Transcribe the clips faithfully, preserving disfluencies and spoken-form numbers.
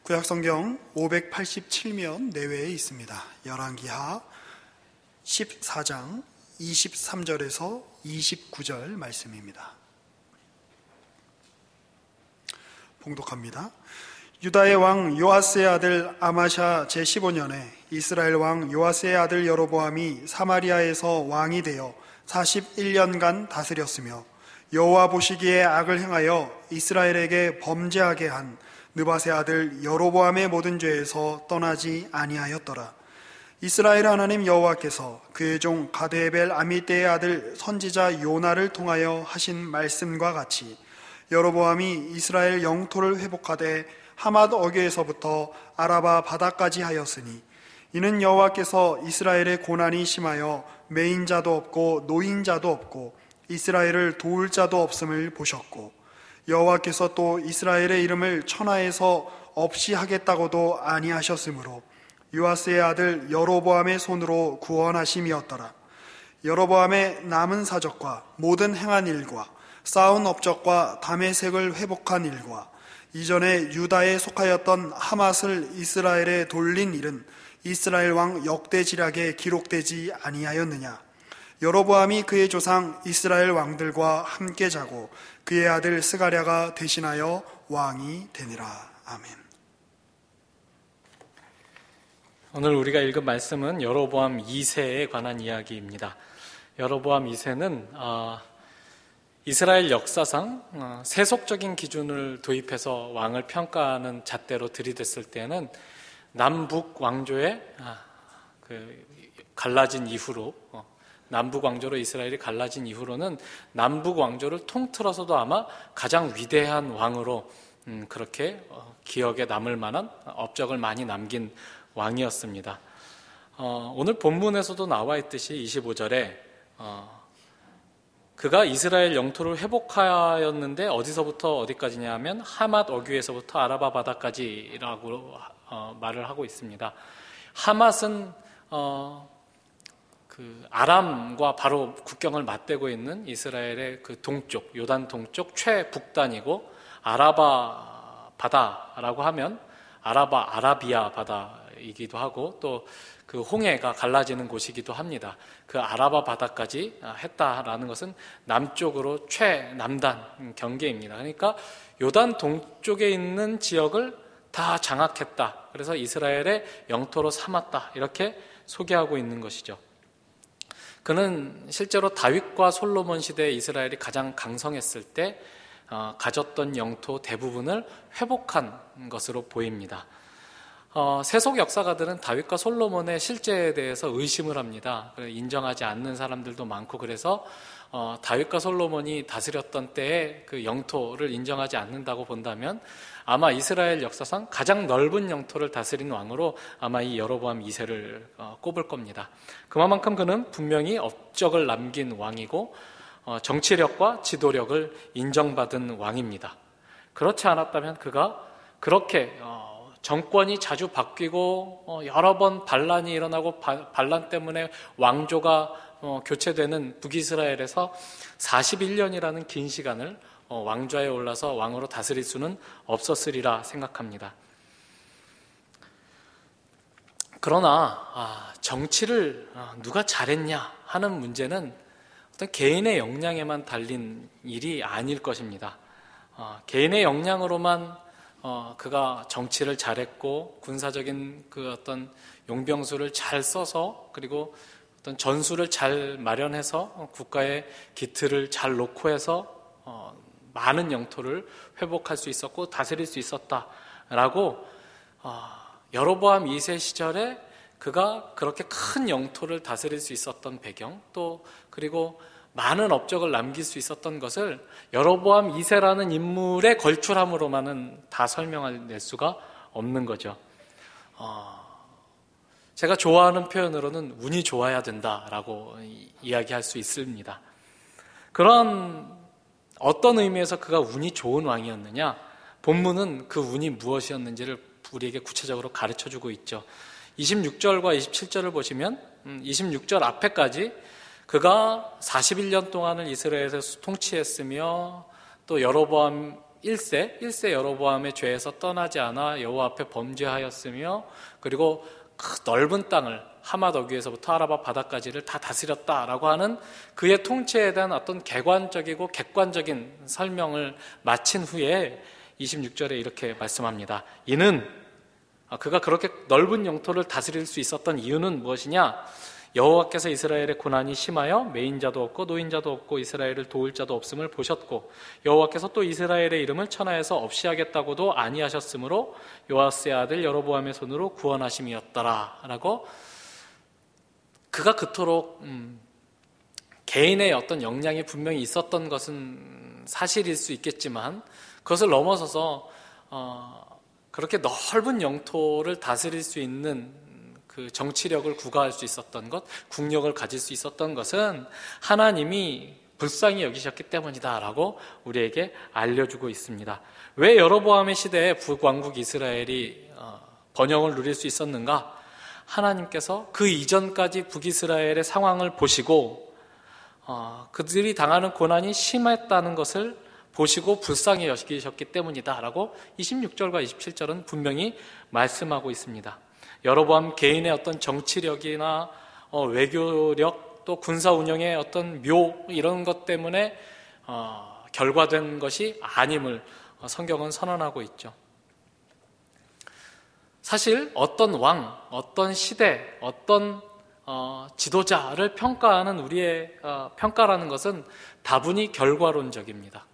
구약성경 오백팔십칠 면 내외에 있습니다. 열왕기하 십사 장 이십삼 절에서 이십구 절 말씀입니다. 봉독합니다. 유다의 왕 요아스의 아들 아마샤 제십오 년에 이스라엘 왕 요아스의 아들 여로보암이 사마리아에서 왕이 되어 사십일 년간 다스렸으며 여호와 보시기에 악을 행하여 이스라엘에게 범죄하게 한 느밧의 아들 여로보암의 모든 죄에서 떠나지 아니하였더라. 이스라엘 하나님 여호와께서 그의 종 가드헤벨 아미떼의 아들 선지자 요나를 통하여 하신 말씀과 같이 여로보암이 이스라엘 영토를 회복하되 하맛 어귀에서부터 아라바 바다까지 하였으니 이는 여호와께서 이스라엘의 고난이 심하여 매인자도 없고 노인자도 없고 이스라엘을 도울 자도 없음을 보셨고 여호와께서 또 이스라엘의 이름을 천하에서 없이 하겠다고도 아니하셨으므로 요아스의 아들 여로보암의 손으로 구원하심이었더라. 여로보암의 남은 사적과 모든 행한 일과 쌓은 업적과 다메섹을 회복한 일과 이전에 유다에 속하였던 하맛을 이스라엘에 돌린 일은 이스라엘 왕 역대지략에 기록되지 아니하였느냐. 여로보암이 그의 조상 이스라엘 왕들과 함께 자고 그의 아들 스가랴가 대신하여 왕이 되니라. 아멘. 오늘 우리가 읽은 말씀은 여로보암 이 세에 관한 이야기입니다. 여로보암 이 세는 어, 이스라엘 역사상 어, 세속적인 기준을 도입해서 왕을 평가하는 잣대로 들이댔을 때는 남북 왕조의 아, 그 갈라진 이후로 어, 남북 왕조로 이스라엘이 갈라진 이후로는 남북 왕조를 통틀어서도 아마 가장 위대한 왕으로 음, 그렇게 어, 기억에 남을 만한 업적을 많이 남긴 왕이었습니다. 어, 오늘 본문에서도 나와 있듯이 이십오 절에 어, 그가 이스라엘 영토를 회복하였는데 어디서부터 어디까지냐 하면 하맛 어귀에서부터 아라바 바다까지라고 어, 말을 하고 있습니다. 하맛은 어, 그 아람과 바로 국경을 맞대고 있는 이스라엘의 그 동쪽, 요단 동쪽 최북단이고 아라바 바다라고 하면 아라바 아라비아 바다이기도 하고 또 그 홍해가 갈라지는 곳이기도 합니다. 그 아라바 바다까지 했다라는 것은 남쪽으로 최남단 경계입니다. 그러니까 요단 동쪽에 있는 지역을 다 장악했다. 그래서 이스라엘의 영토로 삼았다. 이렇게 소개하고 있는 것이죠. 그는 실제로 다윗과 솔로몬 시대에 이스라엘이 가장 강성했을 때 가졌던 영토 대부분을 회복한 것으로 보입니다. 어, 세속 역사가들은 다윗과 솔로몬의 실제에 대해서 의심을 합니다. 인정하지 않는 사람들도 많고 그래서 어, 다윗과 솔로몬이 다스렸던 때의 그 영토를 인정하지 않는다고 본다면 아마 이스라엘 역사상 가장 넓은 영토를 다스린 왕으로 아마 이 여로보암 이 세를 어, 꼽을 겁니다. 그만큼 그는 분명히 업적을 남긴 왕이고 어, 정치력과 지도력을 인정받은 왕입니다. 그렇지 않았다면 그가 그렇게 어, 정권이 자주 바뀌고 여러 번 반란이 일어나고 반란 때문에 왕조가 교체되는 북이스라엘에서 사십일 년이라는 긴 시간을 왕좌에 올라서 왕으로 다스릴 수는 없었으리라 생각합니다. 그러나 정치를 누가 잘했냐 하는 문제는 어떤 개인의 역량에만 달린 일이 아닐 것입니다. 개인의 역량으로만 어, 그가 정치를 잘했고 군사적인 그 어떤 용병수를 잘 써서 그리고 어떤 전술을 잘 마련해서 국가의 기틀을 잘 놓고 해서 어, 많은 영토를 회복할 수 있었고 다스릴 수 있었다라고 어, 여로보암 이 세 시절에 그가 그렇게 큰 영토를 다스릴 수 있었던 배경 또 그리고 많은 업적을 남길 수 있었던 것을 여로보암 이 세라는 인물의 걸출함으로만은 다 설명할 수가 없는 거죠. 어, 제가 좋아하는 표현으로는 운이 좋아야 된다라고 이야기할 수 있습니다. 그런 어떤 의미에서 그가 운이 좋은 왕이었느냐? 본문은 그 운이 무엇이었는지를 우리에게 구체적으로 가르쳐주고 있죠. 이십육 절과 이십칠 절을 보시면 이십육 절 앞에까지 그가 사십일 년 동안을 이스라엘에서 통치했으며 또 여로보암 일 세, 일 세 여로보암의 죄에서 떠나지 않아 여호와 앞에 범죄하였으며 그리고 그 넓은 땅을 하맛 어귀에서부터 아라바 바다까지를 다 다스렸다라고 하는 그의 통치에 대한 어떤 객관적이고 객관적인 설명을 마친 후에 이십육 절에 이렇게 말씀합니다. 이는 그가 그렇게 넓은 영토를 다스릴 수 있었던 이유는 무엇이냐? 여호와께서 이스라엘의 고난이 심하여 매인자도 없고 노인자도 없고 이스라엘을 도울 자도 없음을 보셨고 여호와께서 또 이스라엘의 이름을 천하에서 없이 하겠다고도 아니하셨으므로 요아스의 아들 여로보암의 손으로 구원하심이었더라 라고 그가 그토록 음, 개인의 어떤 역량이 분명히 있었던 것은 사실일 수 있겠지만 그것을 넘어서서 어, 그렇게 넓은 영토를 다스릴 수 있는 그 정치력을 구가할 수 있었던 것, 국력을 가질 수 있었던 것은 하나님이 불쌍히 여기셨기 때문이다라고 우리에게 알려주고 있습니다. 왜 여로보암의 시대에 북왕국 이스라엘이 번영을 누릴 수 있었는가? 하나님께서 그 이전까지 북이스라엘의 상황을 보시고 그들이 당하는 고난이 심했다는 것을 보시고 불쌍히 여기셨기 때문이다라고 이십육 절과 이십칠 절은 분명히 말씀하고 있습니다. 여로보암 개인의 어떤 정치력이나 어, 외교력 또 군사 운영의 어떤 묘 이런 것 때문에 어, 결과된 것이 아님을 어, 성경은 선언하고 있죠. 사실 어떤 왕, 어떤 시대, 어떤 어, 지도자를 평가하는 우리의 어, 평가라는 것은 다분히 결과론적입니다.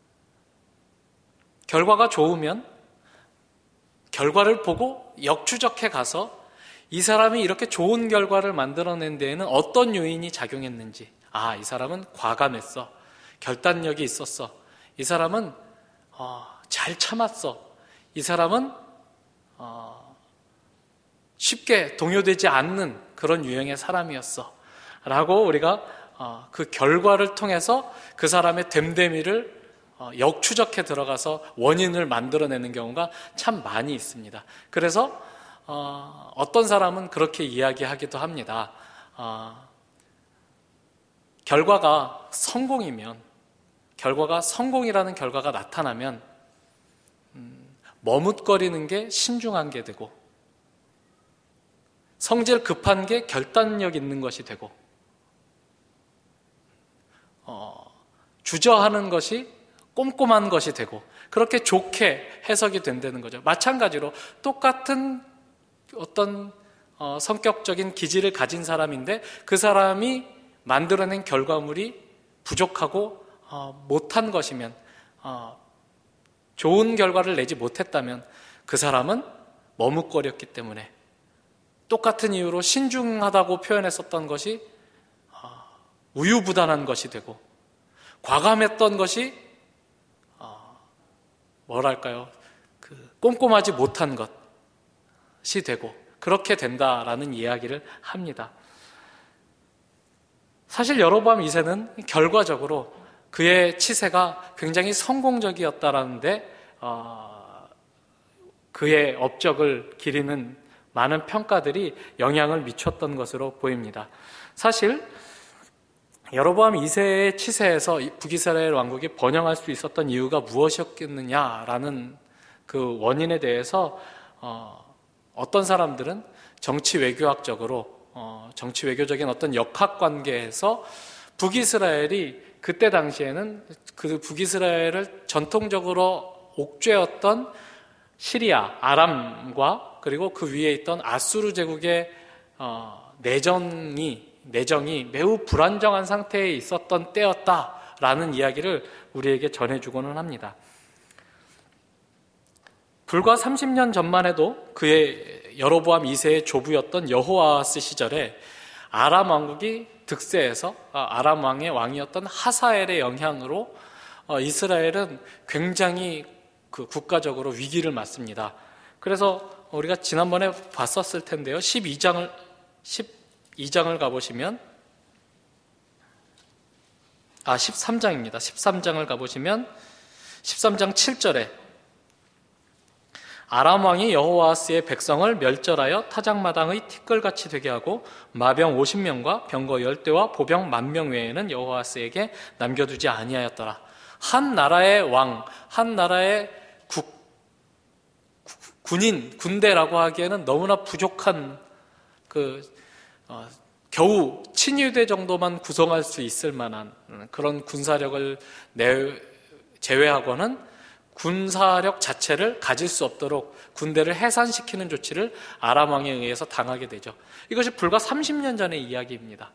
결과가 좋으면 결과를 보고 역추적해 가서 이 사람이 이렇게 좋은 결과를 만들어낸 데에는 어떤 요인이 작용했는지, 아, 이 사람은 과감했어, 결단력이 있었어, 이 사람은 어, 잘 참았어, 이 사람은 어, 쉽게 동요되지 않는 그런 유형의 사람이었어 라고 우리가 어, 그 결과를 통해서 그 사람의 됨됨이를 역추적해 들어가서 원인을 만들어내는 경우가 참 많이 있습니다. 그래서 어, 어떤 사람은 그렇게 이야기하기도 합니다. 어, 결과가 성공이면, 결과가 성공이라는 결과가 나타나면 음, 머뭇거리는 게 신중한 게 되고 성질 급한 게 결단력 있는 것이 되고 어, 주저하는 것이 꼼꼼한 것이 되고 그렇게 좋게 해석이 된다는 거죠. 마찬가지로 똑같은 어떤 어, 성격적인 기질을 가진 사람인데 그 사람이 만들어낸 결과물이 부족하고 어, 못한 것이면 어, 좋은 결과를 내지 못했다면 그 사람은 머뭇거렸기 때문에 똑같은 이유로 신중하다고 표현했었던 것이 어, 우유부단한 것이 되고 과감했던 것이 뭐랄까요? 그 꼼꼼하지 못한 것이 되고 그렇게 된다라는 이야기를 합니다. 사실 여로보암 이 세는 결과적으로 그의 치세가 굉장히 성공적이었다라는데 어, 그의 업적을 기리는 많은 평가들이 영향을 미쳤던 것으로 보입니다. 사실 여로보암 이 세의 치세에서 북이스라엘 왕국이 번영할 수 있었던 이유가 무엇이었겠느냐라는 그 원인에 대해서 어, 어떤 사람들은 정치 외교학적으로 어, 정치 외교적인 어떤 역학관계에서 북이스라엘이 그때 당시에는 그 북이스라엘을 전통적으로 옥죄었던 시리아, 아람과 그리고 그 위에 있던 아수르 제국의 어, 내전이 내정이 매우 불안정한 상태에 있었던 때였다라는 이야기를 우리에게 전해주고는 합니다. 불과 삼십 년 전만 해도 그의 여로보암 이 세의 조부였던 여호아스 시절에 아람 왕국이 득세해서 아람 왕의 왕이었던 하사엘의 영향으로 이스라엘은 굉장히 그 국가적으로 위기를 맞습니다. 그래서 우리가 지난번에 봤었을 텐데요. 십이 장을 십이 장을 가보시면 아 십삼 장입니다. 십삼 장을 가보시면 십삼 장 칠 절에 아람 왕이 여호아스의 백성을 멸절하여 타작마당의 티끌같이 되게 하고 마병 오십 명과 병거 열 대와 보병 만 명 외에는 여호아스에게 남겨두지 아니하였더라. 한 나라의 왕, 한 나라의 국, 군인, 군대라고 하기에는 너무나 부족한 그 어, 겨우 친위대 정도만 구성할 수 있을 만한 그런 군사력을 내, 제외하고는 군사력 자체를 가질 수 없도록 군대를 해산시키는 조치를 아람 왕에 의해서 당하게 되죠. 이것이 불과 삼십 년 전의 이야기입니다.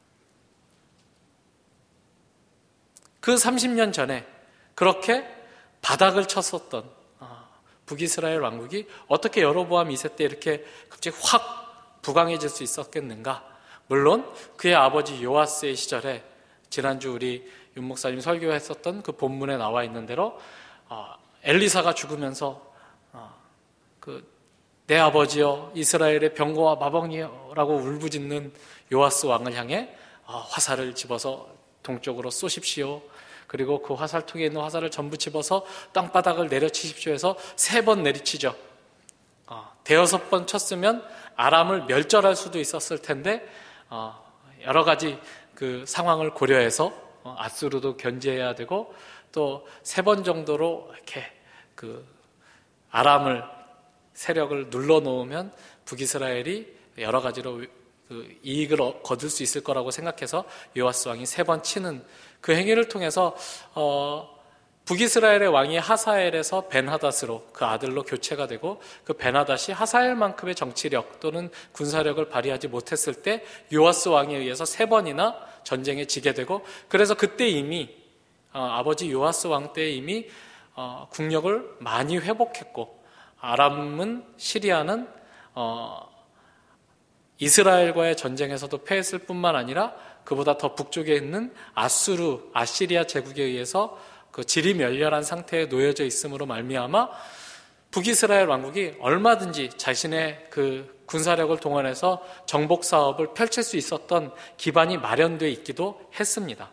그 삼십 년 전에 그렇게 바닥을 쳤었던 북이스라엘 왕국이 어떻게 여로보암 이 세 때 이렇게 갑자기 확 부강해질 수 있었겠는가? 물론 그의 아버지 요아스의 시절에 지난주 우리 윤 목사님 설교했었던 그 본문에 나와 있는 대로 엘리사가 죽으면서 그 내 아버지여 이스라엘의 병거와 마병이여라고 울부짖는 요아스 왕을 향해 화살을 집어서 동쪽으로 쏘십시오. 그리고 그 화살통에 있는 화살을 전부 집어서 땅바닥을 내려치십시오 해서 세 번 내리치죠. 어, 대여섯 번 쳤으면 아람을 멸절할 수도 있었을 텐데 어, 여러 가지 그 상황을 고려해서 어, 아수르도 견제해야 되고 또 세 번 정도로 이렇게 그 아람을 세력을 눌러놓으면 북이스라엘이 여러 가지로 그 이익을 거둘 수 있을 거라고 생각해서 요아스 왕이 세 번 치는 그 행위를 통해서 어, 북이스라엘의 왕이 하사엘에서 벤하닷으로 그 아들로 교체가 되고 그 벤하닷이 하사엘만큼의 정치력 또는 군사력을 발휘하지 못했을 때 요아스 왕에 의해서 세 번이나 전쟁에 지게 되고 그래서 그때 이미 어, 아버지 요아스 왕 때 이미 어, 국력을 많이 회복했고 아람은 시리아는 어, 이스라엘과의 전쟁에서도 패했을 뿐만 아니라 그보다 더 북쪽에 있는 아수르, 아시리아 제국에 의해서 그 질이 멸렬한 상태에 놓여져 있음으로 말미암아 북이스라엘 왕국이 얼마든지 자신의 그 군사력을 동원해서 정복 사업을 펼칠 수 있었던 기반이 마련되어 있기도 했습니다.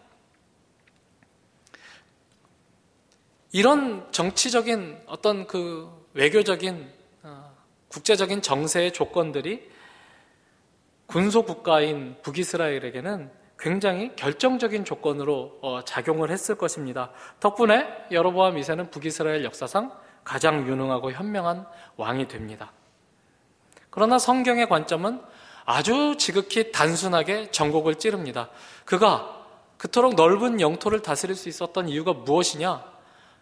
이런 정치적인 어떤 그 외교적인 어, 국제적인 정세의 조건들이 군소국가인 북이스라엘에게는 굉장히 결정적인 조건으로 어, 작용을 했을 것입니다. 덕분에 여로보암 이 세는 북이스라엘 역사상 가장 유능하고 현명한 왕이 됩니다. 그러나 성경의 관점은 아주 지극히 단순하게 전곡을 찌릅니다. 그가 그토록 넓은 영토를 다스릴 수 있었던 이유가 무엇이냐?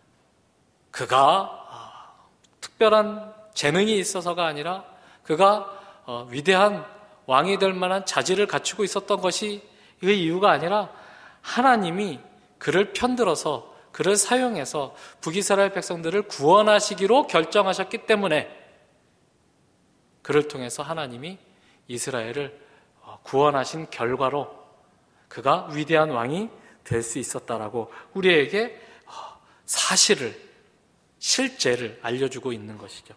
그가 특별한 재능이 있어서가 아니라 그가 어, 위대한 왕이 될 만한 자질을 갖추고 있었던 것이 그 이유가 아니라 하나님이 그를 편들어서 그를 사용해서 북이스라엘 백성들을 구원하시기로 결정하셨기 때문에 그를 통해서 하나님이 이스라엘을 구원하신 결과로 그가 위대한 왕이 될 수 있었다라고 우리에게 사실을, 실제를 알려주고 있는 것이죠.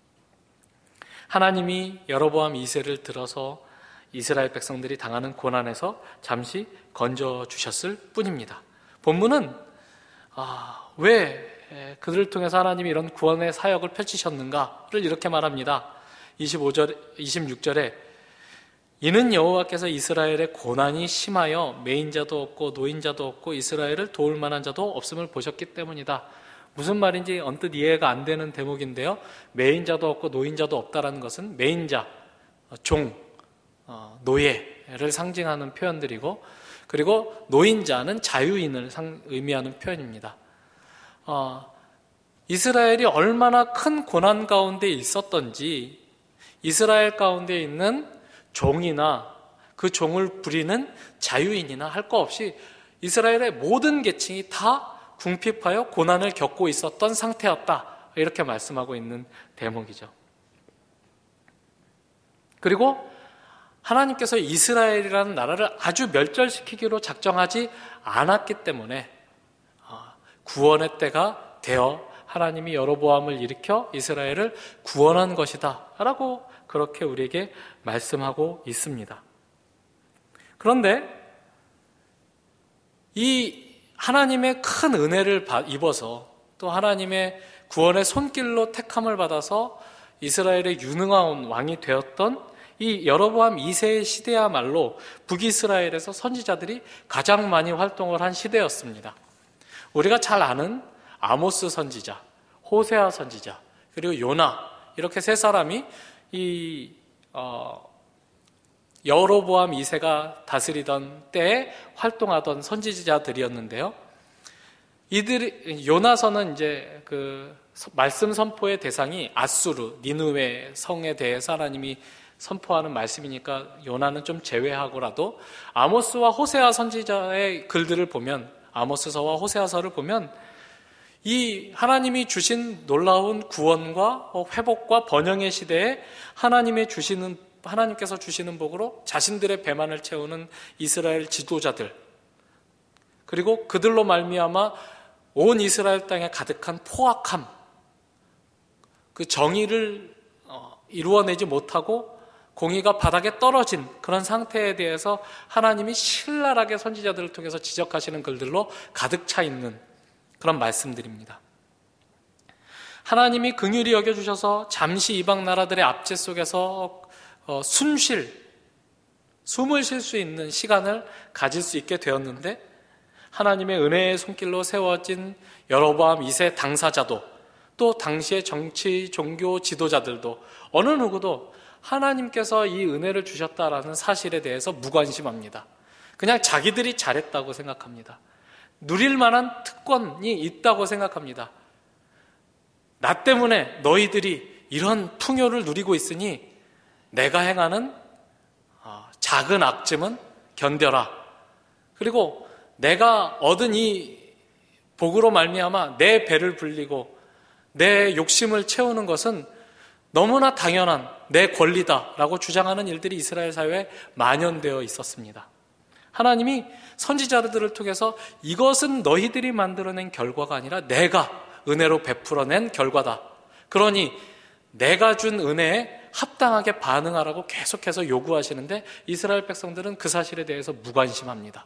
하나님이 여로보암 이 세를 들어서 이스라엘 백성들이 당하는 고난에서 잠시 건져주셨을 뿐입니다. 본문은 아, 왜 그들을 통해서 하나님이 이런 구원의 사역을 펼치셨는가를 이렇게 말합니다. 이십오 절, 이십육 절에 이는 여호와께서 이스라엘의 고난이 심하여 매인자도 없고 노인자도 없고 이스라엘을 도울 만한 자도 없음을 보셨기 때문이다. 무슨 말인지 언뜻 이해가 안 되는 대목인데요. 매인자도 없고 노인자도 없다라는 것은 매인자, 종, 노예를 상징하는 표현들이고 그리고 노인자는 자유인을 의미하는 표현입니다. 어, 이스라엘이 얼마나 큰 고난 가운데 있었던지 이스라엘 가운데 있는 종이나 그 종을 부리는 자유인이나 할 거 없이 이스라엘의 모든 계층이 다 궁핍하여 고난을 겪고 있었던 상태였다. 이렇게 말씀하고 있는 대목이죠. 그리고 하나님께서 이스라엘이라는 나라를 아주 멸절시키기로 작정하지 않았기 때문에 구원의 때가 되어 하나님이 여로보암을 일으켜 이스라엘을 구원한 것이다 라고 그렇게 우리에게 말씀하고 있습니다. 그런데 이 하나님의 큰 은혜를 입어서 또 하나님의 구원의 손길로 택함을 받아서 이스라엘의 유능한 왕이 되었던 이 여로보암 이 세의 시대야말로 북이스라엘에서 선지자들이 가장 많이 활동을 한 시대였습니다. 우리가 잘 아는 아모스 선지자, 호세아 선지자, 그리고 요나, 이렇게 세 사람이 이 어, 여로보암 이 세가 다스리던 때에 활동하던 선지자들이었는데요. 이들이, 요나서는 이제 그 말씀 선포의 대상이 아수르, 니느웨 성에 대해서 하나님이 선포하는 말씀이니까 요나는 좀 제외하고라도 아모스와 호세아 선지자의 글들을 보면, 아모스서와 호세아서를 보면 이 하나님이 주신 놀라운 구원과 회복과 번영의 시대에 하나님의 주시는, 하나님께서 주시는 복으로 자신들의 배만을 채우는 이스라엘 지도자들, 그리고 그들로 말미암아 온 이스라엘 땅에 가득한 포악함, 그 정의를 이루어내지 못하고 공의가 바닥에 떨어진 그런 상태에 대해서 하나님이 신랄하게 선지자들을 통해서 지적하시는 글들로 가득 차 있는 그런 말씀들입니다. 하나님이 긍휼히 여겨주셔서 잠시 이방 나라들의 압제 속에서 어, 숨쉴, 숨을 쉴 수 있는 시간을 가질 수 있게 되었는데, 하나님의 은혜의 손길로 세워진 여로보암 이 세 당사자도, 또 당시의 정치, 종교 지도자들도 어느 누구도 하나님께서 이 은혜를 주셨다라는 사실에 대해서 무관심합니다. 그냥 자기들이 잘했다고 생각합니다. 누릴 만한 특권이 있다고 생각합니다. 나 때문에 너희들이 이런 풍요를 누리고 있으니 내가 행하는 작은 악쯤은 견뎌라. 그리고 내가 얻은 이 복으로 말미암아 내 배를 불리고 내 욕심을 채우는 것은 너무나 당연한 내 권리다라고 주장하는 일들이 이스라엘 사회에 만연되어 있었습니다. 하나님이 선지자들을 통해서 이것은 너희들이 만들어낸 결과가 아니라 내가 은혜로 베풀어낸 결과다. 그러니 내가 준 은혜에 합당하게 반응하라고 계속해서 요구하시는데, 이스라엘 백성들은 그 사실에 대해서 무관심합니다.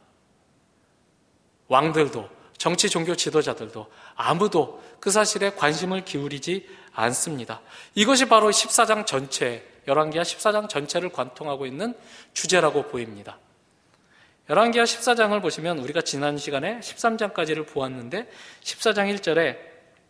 왕들도 정치 종교 지도자들도 아무도 그 사실에 관심을 기울이지 않습니다. 이것이 바로 십사 장 전체, 열왕기하 십사 장 전체를 관통하고 있는 주제라고 보입니다. 열왕기하 십사 장을 보시면 우리가 지난 시간에 십삼 장까지를 보았는데, 십사 장 일 절에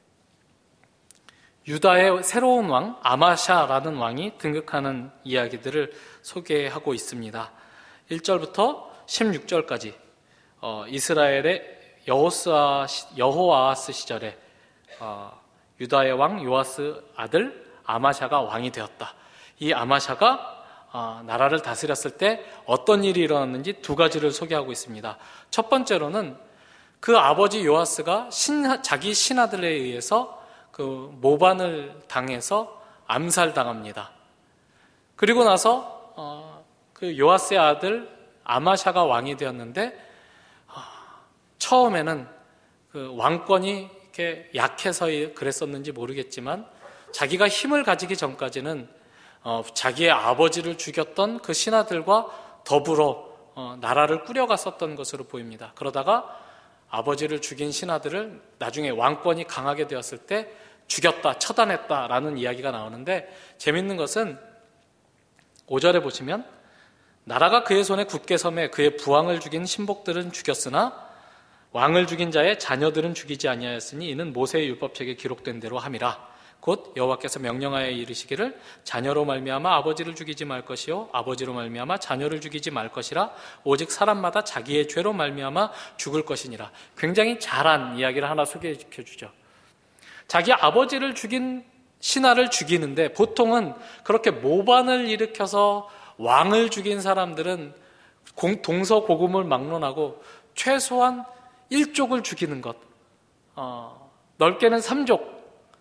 유다의 새로운 왕 아마샤라는 왕이 등극하는 이야기들을 소개하고 있습니다. 일 절부터 십육 절까지 어, 이스라엘의 여호스아, 여호아하스 시절에 어, 유다의 왕 요아스 아들 아마샤가 왕이 되었다. 이 아마샤가 어, 나라를 다스렸을 때 어떤 일이 일어났는지 두 가지를 소개하고 있습니다. 첫 번째로는 그 아버지 요아스가 신, 자기 신하들에 의해서 그 모반을 당해서 암살당합니다. 그리고 나서 어, 그 요아스의 아들 아마샤가 왕이 되었는데, 어, 처음에는 그 왕권이 이렇게 약해서 그랬었는지 모르겠지만 자기가 힘을 가지기 전까지는 어, 자기의 아버지를 죽였던 그 신하들과 더불어 어, 나라를 꾸려갔었던 것으로 보입니다. 그러다가 아버지를 죽인 신하들을 나중에 왕권이 강하게 되었을 때 죽였다, 처단했다라는 이야기가 나오는데, 재밌는 것은 오 절에 보시면 나라가 그의 손에 굳게 섬에 그의 부왕을 죽인 신복들은 죽였으나 왕을 죽인 자의 자녀들은 죽이지 아니하였으니 이는 모세의 율법책에 기록된 대로 함이라. 곧 여호와께서 명령하여 이르시기를 자녀로 말미암아 아버지를 죽이지 말 것이요 아버지로 말미암아 자녀를 죽이지 말 것이라. 오직 사람마다 자기의 죄로 말미암아 죽을 것이니라. 굉장히 잘한 이야기를 하나 소개시켜 주죠. 자기 아버지를 죽인 신하를 죽이는데, 보통은 그렇게 모반을 일으켜서 왕을 죽인 사람들은 동서고금을 막론하고 최소한 일족을 죽이는 것, 어, 넓게는 삼족,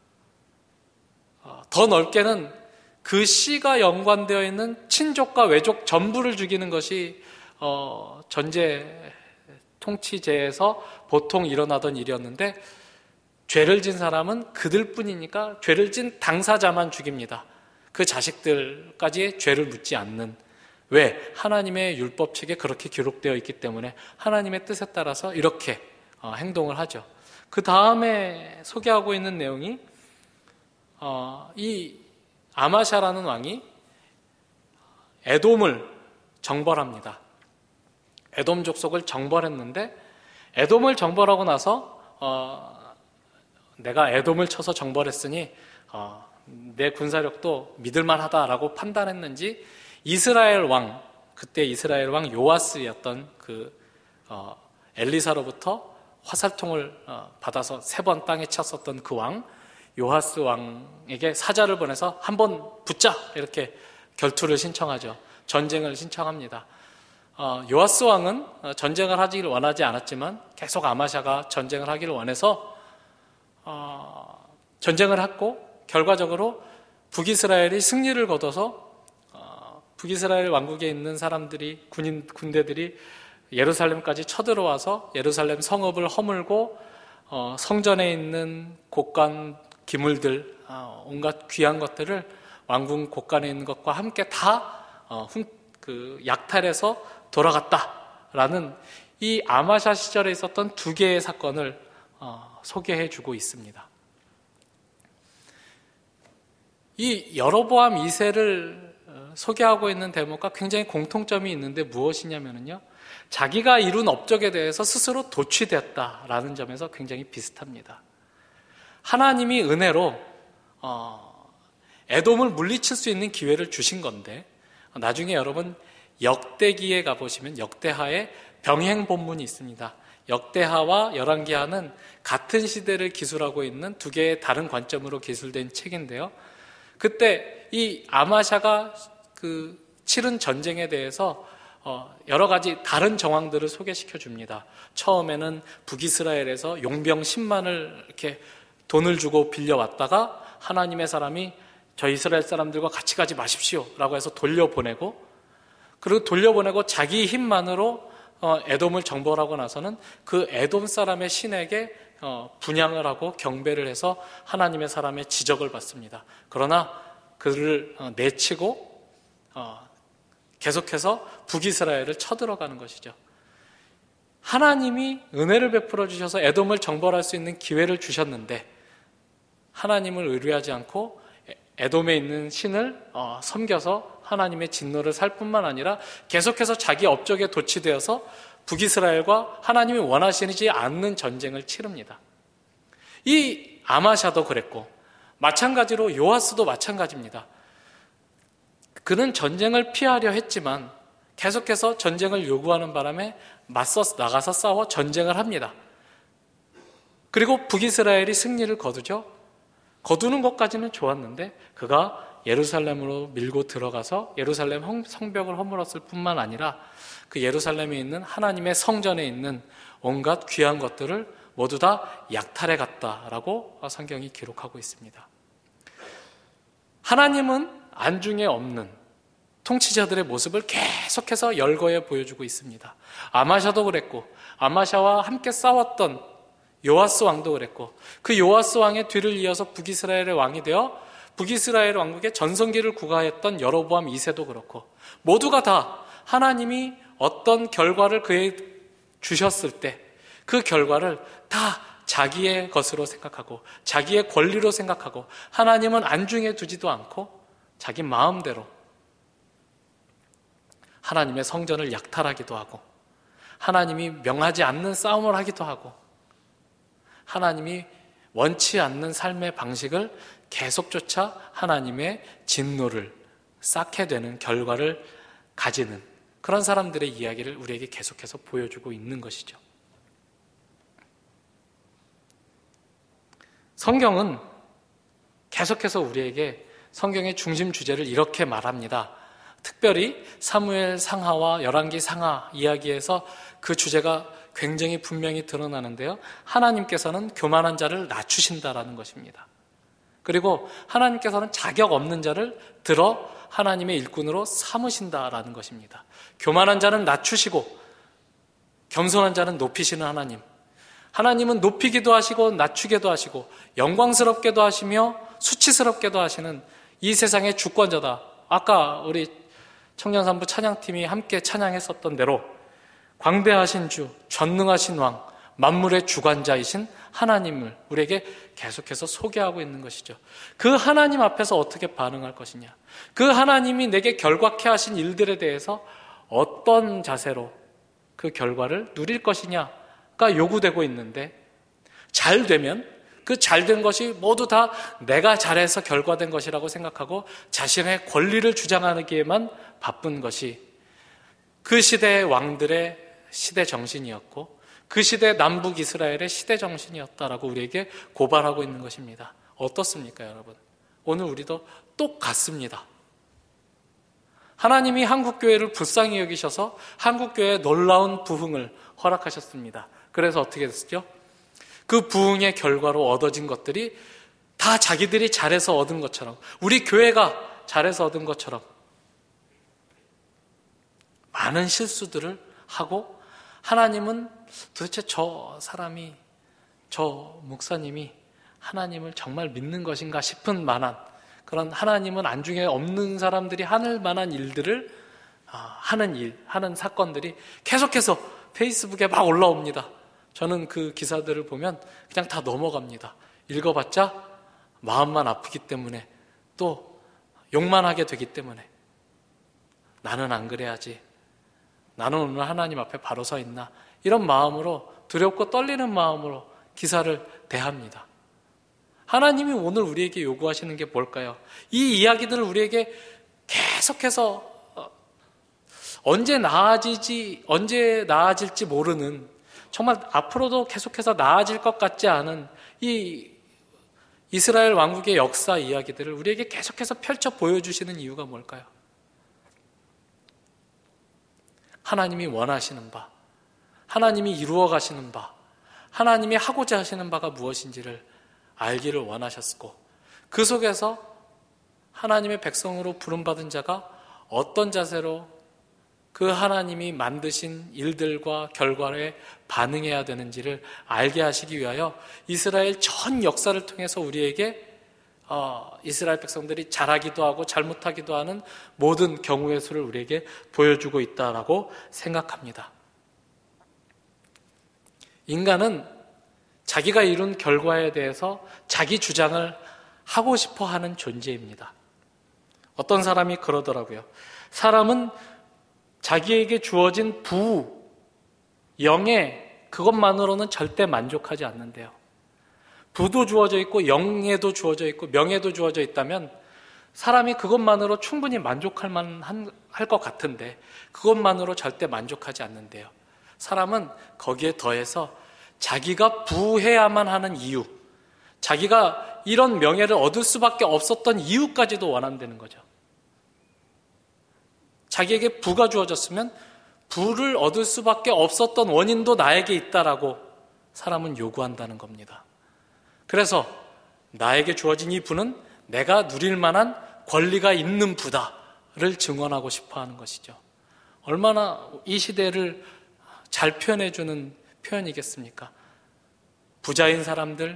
어, 더 넓게는 그 씨가 연관되어 있는 친족과 외족 전부를 죽이는 것이 어, 전제 통치제에서 보통 일어나던 일이었는데, 죄를 진 사람은 그들 뿐이니까 죄를 진 당사자만 죽입니다. 그 자식들까지 죄를 묻지 않는. 왜? 하나님의 율법책에 그렇게 기록되어 있기 때문에 하나님의 뜻에 따라서 이렇게 어, 행동을 하죠. 그 다음에 소개하고 있는 내용이 어, 이 아마샤라는 왕이 에돔을 정벌합니다. 에돔 족속을 정벌했는데, 에돔을 정벌하고 나서 어, 내가 에돔을 쳐서 정벌했으니 어, 내 군사력도 믿을만하다라고 판단했는지 이스라엘 왕, 그때 이스라엘 왕 요아스였던 그 어, 엘리사로부터 화살통을 어, 받아서 세 번 땅에 쳤었던 그 왕 요아스 왕에게 사자를 보내서 한번 붙자 이렇게 결투를 신청하죠. 전쟁을 신청합니다. 어, 요아스 왕은 전쟁을 하기를 원하지 않았지만 계속 아마샤가 전쟁을 하기를 원해서 어, 전쟁을 했고 결과적으로 북이스라엘이 승리를 거둬서 어, 북이스라엘 왕국에 있는 사람들이 군인 군대들이 예루살렘까지 쳐들어와서 예루살렘 성읍을 허물고 어, 성전에 있는 곡간 기물들 어, 온갖 귀한 것들을 왕궁 곡간에 있는 것과 함께 다 어, 훔, 그 약탈해서 돌아갔다라는 이 아마샤 시절에 있었던 두 개의 사건을 어, 소개해주고 있습니다. 이 여로보암 이 세를 소개하고 있는 대목과 굉장히 공통점이 있는데 무엇이냐면요, 자기가 이룬 업적에 대해서 스스로 도취됐다라는 점에서 굉장히 비슷합니다. 하나님이 은혜로 어, 에돔을 물리칠 수 있는 기회를 주신 건데, 나중에 여러분 역대기에 가보시면 역대하에 병행 본문이 있습니다. 역대하와 열왕기하는 같은 시대를 기술하고 있는 두 개의 다른 관점으로 기술된 책인데요, 그때 이 아마샤가 그 치른 전쟁에 대해서 어 여러 가지 다른 정황들을 소개시켜 줍니다. 처음에는 북이스라엘에서 용병 십만을 이렇게 돈을 주고 빌려왔다가 하나님의 사람이 저 이스라엘 사람들과 같이 가지 마십시오 라고 해서 돌려보내고, 그리고 돌려보내고 자기 힘만으로 어 에돔을 정벌하고 나서는 그 에돔 사람의 신에게 어, 분양을 하고 경배를 해서 하나님의 사람의 지적을 받습니다. 그러나 그를 어, 내치고 어, 계속해서 북이스라엘을 쳐들어가는 것이죠. 하나님이 은혜를 베풀어 주셔서 에돔을 정벌할 수 있는 기회를 주셨는데 하나님을 의뢰하지 않고 에돔에 있는 신을 어, 섬겨서 하나님의 진노를 살 뿐만 아니라 계속해서 자기 업적에 도취되어서 북이스라엘과 하나님이 원하시지 않는 전쟁을 치릅니다. 이 아마샤도 그랬고 마찬가지로 요아스도 마찬가지입니다. 그는 전쟁을 피하려 했지만 계속해서 전쟁을 요구하는 바람에 맞서 나가서 싸워 전쟁을 합니다. 그리고 북이스라엘이 승리를 거두죠. 거두는 것까지는 좋았는데 그가 예루살렘으로 밀고 들어가서 예루살렘 성벽을 허물었을 뿐만 아니라 그 예루살렘에 있는 하나님의 성전에 있는 온갖 귀한 것들을 모두 다 약탈해 갔다라고 성경이 기록하고 있습니다. 하나님은 안중에 없는 통치자들의 모습을 계속해서 열거해 보여주고 있습니다. 아마샤도 그랬고 아마샤와 함께 싸웠던 요아스 왕도 그랬고 그 요아스 왕의 뒤를 이어서 북이스라엘의 왕이 되어 북이스라엘 왕국의 전성기를 구가했던 여로보암 이 세도 그렇고 모두가 다 하나님이 어떤 결과를 그에 주셨을 때 그 결과를 다 자기의 것으로 생각하고 자기의 권리로 생각하고 하나님은 안중에 두지도 않고 자기 마음대로 하나님의 성전을 약탈하기도 하고 하나님이 명하지 않는 싸움을 하기도 하고 하나님이 원치 않는 삶의 방식을 계속 쫓아 하나님의 진노를 쌓게 되는 결과를 가지는 그런 사람들의 이야기를 우리에게 계속해서 보여주고 있는 것이죠. 성경은 계속해서 우리에게 성경의 중심 주제를 이렇게 말합니다. 특별히 사무엘 상하와 열왕기 상하 이야기에서 그 주제가 굉장히 분명히 드러나는데요. 하나님께서는 교만한 자를 낮추신다라는 것입니다. 그리고 하나님께서는 자격 없는 자를 들어 하나님의 일꾼으로 삼으신다라는 것입니다. 교만한 자는 낮추시고 겸손한 자는 높이시는 하나님. 하나님은 높이기도 하시고 낮추기도 하시고 영광스럽게도 하시며 수치스럽게도 하시는 이 세상의 주권자다. 아까 우리 청년산부 찬양팀이 함께 찬양했었던 대로 광대하신 주, 전능하신 왕, 만물의 주관자이신 하나님을 우리에게 계속해서 소개하고 있는 것이죠. 그 하나님 앞에서 어떻게 반응할 것이냐, 그 하나님이 내게 결과케 하신 일들에 대해서 어떤 자세로 그 결과를 누릴 것이냐가 요구되고 있는데, 잘 되면 그 잘된 것이 모두 다 내가 잘해서 결과된 것이라고 생각하고 자신의 권리를 주장하기에만 바쁜 것이 그 시대의 왕들의 시대 정신이었고 그 시대 남북 이스라엘의 시대 정신이었다라고 우리에게 고발하고 있는 것입니다. 어떻습니까, 여러분? 오늘 우리도 똑같습니다. 하나님이 한국교회를 불쌍히 여기셔서 한국교회에 놀라운 부흥을 허락하셨습니다. 그래서 어떻게 됐죠? 그 부흥의 결과로 얻어진 것들이 다 자기들이 잘해서 얻은 것처럼, 우리 교회가 잘해서 얻은 것처럼 많은 실수들을 하고, 하나님은 도대체 저 사람이, 저 목사님이 하나님을 정말 믿는 것인가 싶은 만한 그런, 하나님은 안중에 없는 사람들이 하는 만한 일들을 하는 일, 하는 사건들이 계속해서 페이스북에 막 올라옵니다. 저는 그 기사들을 보면 그냥 다 넘어갑니다. 읽어봤자 마음만 아프기 때문에, 또 욕만 하게 되기 때문에. 나는 안 그래야지, 나는 오늘 하나님 앞에 바로 서 있나, 이런 마음으로, 두렵고 떨리는 마음으로 기사를 대합니다. 하나님이 오늘 우리에게 요구하시는 게 뭘까요? 이 이야기들을 우리에게 계속해서 언제 나아지지, 언제 나아질지 모르는, 정말 앞으로도 계속해서 나아질 것 같지 않은 이 이스라엘 왕국의 역사 이야기들을 우리에게 계속해서 펼쳐 보여주시는 이유가 뭘까요? 하나님이 원하시는 바, 하나님이 이루어 가시는 바, 하나님이 하고자 하시는 바가 무엇인지를 알기를 원하셨고, 그 속에서 하나님의 백성으로 부름받은 자가 어떤 자세로 그 하나님이 만드신 일들과 결과에 반응해야 되는지를 알게 하시기 위하여 이스라엘 전 역사를 통해서 우리에게 어, 이스라엘 백성들이 잘하기도 하고 잘못하기도 하는 모든 경우의 수를 우리에게 보여주고 있다라고 생각합니다. 인간은 자기가 이룬 결과에 대해서 자기 주장을 하고 싶어 하는 존재입니다. 어떤 사람이 그러더라고요. 사람은 자기에게 주어진 부, 영예, 그것만으로는 절대 만족하지 않는데요. 부도 주어져 있고 영예도 주어져 있고 명예도 주어져 있다면 사람이 그것만으로 충분히 만족할 만한 할 것 같은데, 그것만으로 절대 만족하지 않는데요. 사람은 거기에 더해서 자기가 부해야만 하는 이유, 자기가 이런 명예를 얻을 수밖에 없었던 이유까지도 원한다는 거죠. 자기에게 부가 주어졌으면 부를 얻을 수밖에 없었던 원인도 나에게 있다라고 사람은 요구한다는 겁니다. 그래서 나에게 주어진 이 부는 내가 누릴 만한 권리가 있는 부다를 증언하고 싶어 하는 것이죠. 얼마나 이 시대를 잘 표현해주는 표현이겠습니까? 부자인 사람들,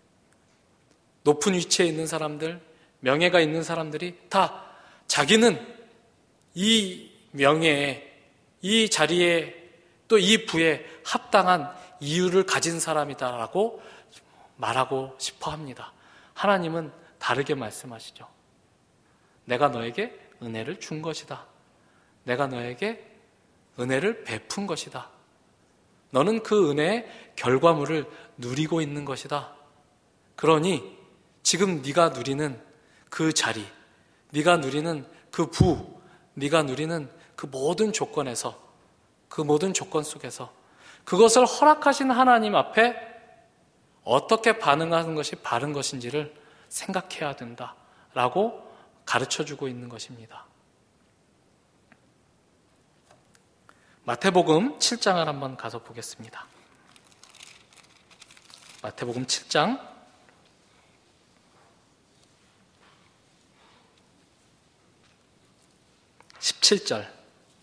높은 위치에 있는 사람들, 명예가 있는 사람들이 다 자기는 이 명예에, 이 자리에, 또 이 부에 합당한 이유를 가진 사람이다라고 말하고 싶어 합니다. 하나님은 다르게 말씀하시죠. 내가 너에게 은혜를 준 것이다. 내가 너에게 은혜를 베푼 것이다. 너는 그 은혜의 결과물을 누리고 있는 것이다. 그러니 지금 네가 누리는 그 자리, 네가 누리는 그 부, 네가 누리는 그 모든 조건에서, 그 모든 조건 속에서 그것을 허락하신 하나님 앞에 어떻게 반응하는 것이 바른 것인지를 생각해야 된다라고 가르쳐주고 있는 것입니다. 마태복음 칠 장을 한번 가서 보겠습니다. 마태복음 칠 장 십칠 절.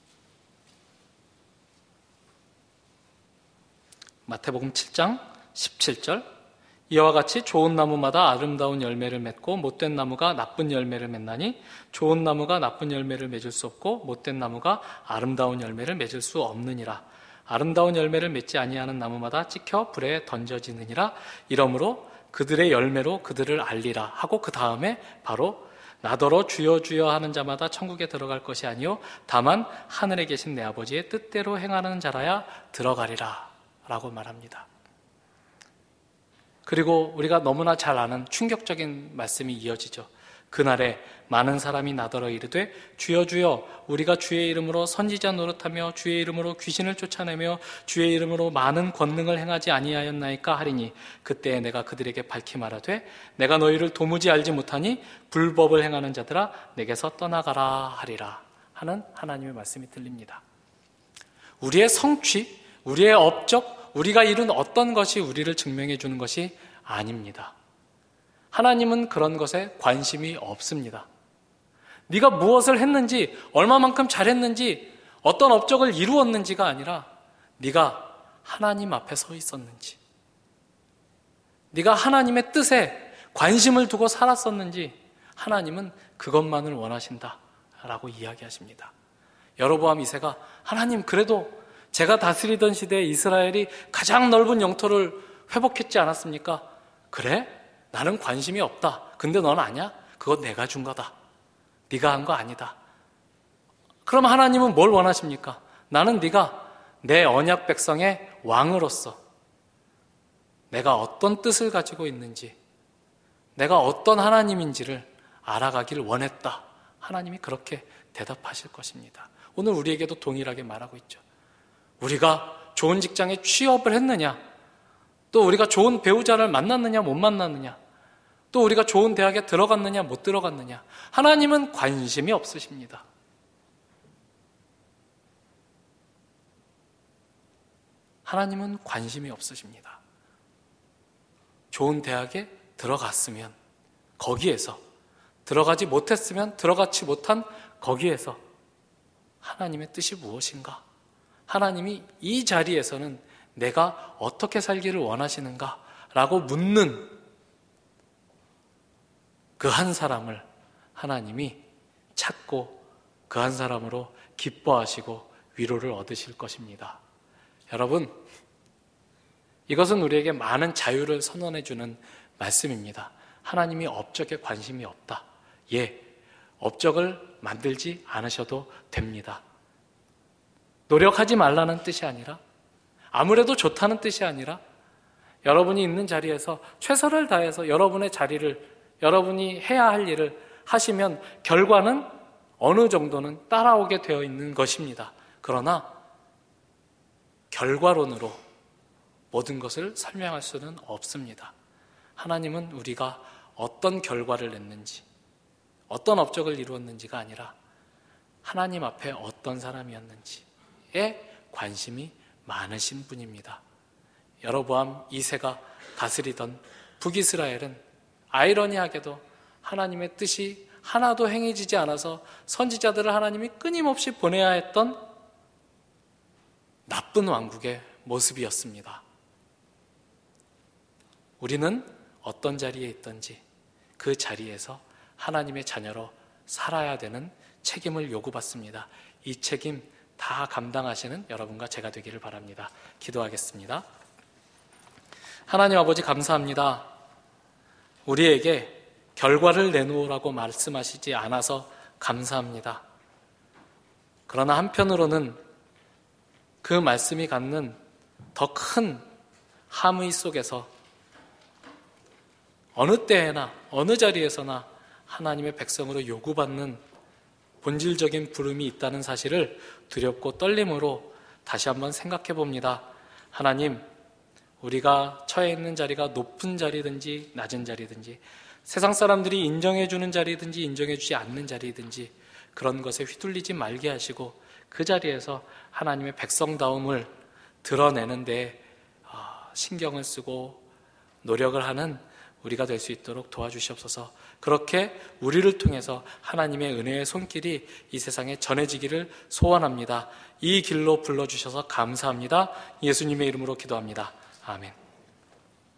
마태복음 칠 장 십칠 절. 이와 같이 좋은 나무마다 아름다운 열매를 맺고 못된 나무가 나쁜 열매를 맺나니 좋은 나무가 나쁜 열매를 맺을 수 없고 못된 나무가 아름다운 열매를 맺을 수 없느니라. 아름다운 열매를 맺지 아니하는 나무마다 찍혀 불에 던져지느니라. 이러므로 그들의 열매로 그들을 알리라 하고 그 다음에 바로 나더러 주여 주여 하는 자마다 천국에 들어갈 것이 아니요 다만 하늘에 계신 내 아버지의 뜻대로 행하는 자라야 들어가리라 라고 말합니다. 그리고 우리가 너무나 잘 아는 충격적인 말씀이 이어지죠. 그날에 많은 사람이 나더러 이르되 주여 주여 우리가 주의 이름으로 선지자 노릇하며 주의 이름으로 귀신을 쫓아내며 주의 이름으로 많은 권능을 행하지 아니하였나이까 하리니 그때에 내가 그들에게 밝히 말하되 내가 너희를 도무지 알지 못하니 불법을 행하는 자들아 내게서 떠나가라 하리라 하는 하나님의 말씀이 들립니다. 우리의 성취, 우리의 업적, 우리가 이룬 어떤 것이 우리를 증명해 주는 것이 아닙니다. 하나님은 그런 것에 관심이 없습니다. 네가 무엇을 했는지, 얼마만큼 잘했는지, 어떤 업적을 이루었는지가 아니라 네가 하나님 앞에 서 있었는지, 네가 하나님의 뜻에 관심을 두고 살았었는지 하나님은 그것만을 원하신다라고 이야기하십니다. 여로보암 이 세가 하나님 그래도 제가 다스리던 시대에 이스라엘이 가장 넓은 영토를 회복했지 않았습니까? 그래? 나는 관심이 없다. 근데 넌 아냐? 그건 내가 준 거다. 네가 한 거 아니다. 그럼 하나님은 뭘 원하십니까? 나는 네가 내 언약 백성의 왕으로서 내가 어떤 뜻을 가지고 있는지, 내가 어떤 하나님인지를 알아가길 원했다. 하나님이 그렇게 대답하실 것입니다. 오늘 우리에게도 동일하게 말하고 있죠. 우리가 좋은 직장에 취업을 했느냐, 또 우리가 좋은 배우자를 만났느냐 못 만났느냐, 또 우리가 좋은 대학에 들어갔느냐 못 들어갔느냐, 하나님은 관심이 없으십니다. 하나님은 관심이 없으십니다. 좋은 대학에 들어갔으면 거기에서, 들어가지 못했으면 들어가지 못한 거기에서 하나님의 뜻이 무엇인가? 하나님이 이 자리에서는 내가 어떻게 살기를 원하시는가? 라고 묻는 그 한 사람을 하나님이 찾고 그 한 사람으로 기뻐하시고 위로를 얻으실 것입니다. 여러분, 이것은 우리에게 많은 자유를 선언해주는 말씀입니다. 하나님이 업적에 관심이 없다. 예, 업적을 만들지 않으셔도 됩니다. 노력하지 말라는 뜻이 아니라, 아무래도 좋다는 뜻이 아니라, 여러분이 있는 자리에서 최선을 다해서 여러분의 자리를, 여러분이 해야 할 일을 하시면 결과는 어느 정도는 따라오게 되어 있는 것입니다. 그러나 결과론으로 모든 것을 설명할 수는 없습니다. 하나님은 우리가 어떤 결과를 냈는지, 어떤 업적을 이루었는지가 아니라 하나님 앞에 어떤 사람이었는지에 관심이 많으신 분입니다. 여로보암 이 세가 다스리던 북이스라엘은 아이러니하게도 하나님의 뜻이 하나도 행해지지 않아서 선지자들을 하나님이 끊임없이 보내야 했던 나쁜 왕국의 모습이었습니다. 우리는 어떤 자리에 있든지 그 자리에서 하나님의 자녀로 살아야 되는 책임을 요구받습니다. 이 책임 다 감당하시는 여러분과 제가 되기를 바랍니다. 기도하겠습니다. 하나님 아버지 감사합니다. 우리에게 결과를 내놓으라고 말씀하시지 않아서 감사합니다. 그러나 한편으로는 그 말씀이 갖는 더 큰 함의 속에서 어느 때에나 어느 자리에서나 하나님의 백성으로 요구받는 본질적인 부름이 있다는 사실을 두렵고 떨림으로 다시 한번 생각해 봅니다. 하나님, 우리가 처해 있는 자리가 높은 자리든지 낮은 자리든지, 세상 사람들이 인정해 주는 자리든지 인정해 주지 않는 자리든지 그런 것에 휘둘리지 말게 하시고 그 자리에서 하나님의 백성다움을 드러내는데 신경을 쓰고 노력을 하는 우리가 될 수 있도록 도와주시옵소서. 그렇게 우리를 통해서 하나님의 은혜의 손길이 이 세상에 전해지기를 소원합니다. 이 길로 불러주셔서 감사합니다. 예수님의 이름으로 기도합니다. 아멘.